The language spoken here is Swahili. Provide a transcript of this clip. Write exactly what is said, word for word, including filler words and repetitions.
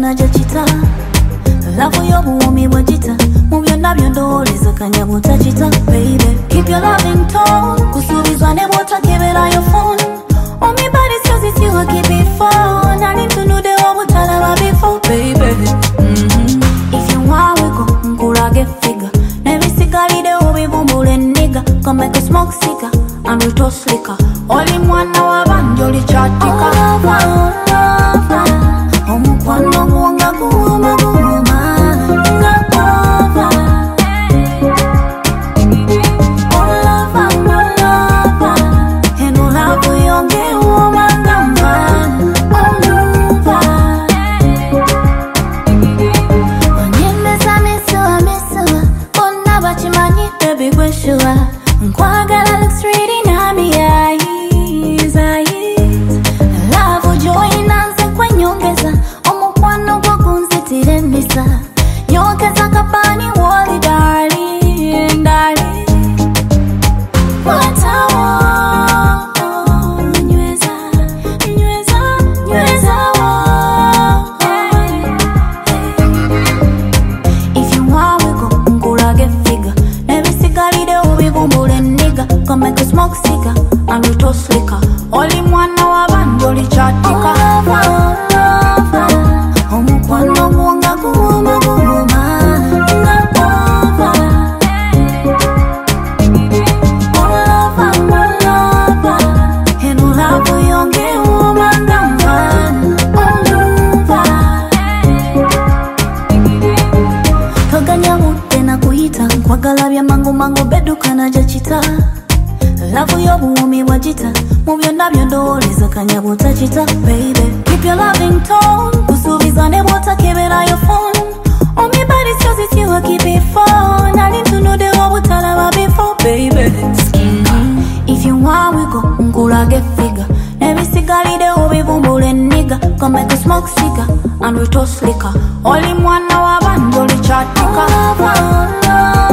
naja chita Love yobuumi bwagita mu byonna byondowoleza kanya butagita baby keep your loving tone kusuubizwa ne bw'otakebera your phone on me body says it's you I keep it fun I need to know the whole talaba before baby mm-hmm. If you want we go nkulage figure nebisigalide obibumbule nigga come make a smoke cigar and we toast liquor oli mwana w'abandi oli chatika oh, love, love, omukwano gwonga guwuma guwuma nga lava oh lava oh lava eno love yonge wuma nga man oh lava onyemeza misuwa misuwa bonna bakimanyi baby gweshuwa nkwagala looks really nami eyes eyes love joina nze kwenyongeza omukwano gwo gunzitiremisa nyongeza kapani woli darling darling watawo nyweza nyweza nyweza wo if you want we go nkulage figure nebisigalide obibumbule nigga come make a smoke cigar and we toast liquor oli mwana w'abandi oli chatika omukwano gwonga guwuma guwuma nga lava oh lava oh lava eno love yonge wuma nga man oh lava toganya budde na kuyita nkwagala bya mangu mangu bedduka naja chita love yobuumi bwagita mu byonna byondowoleza kanya butagita baby keep your loving tone kusuubiza ne bw'otakebera your phone on me body says it's you I keep it fun I need to know the whole talaba before baby if you want we go nkulage figure nebisigalide obibumbule nigga come make a smoke cigar and we toast liquor oli mwana w'abandi oli chatika oh lava oh lava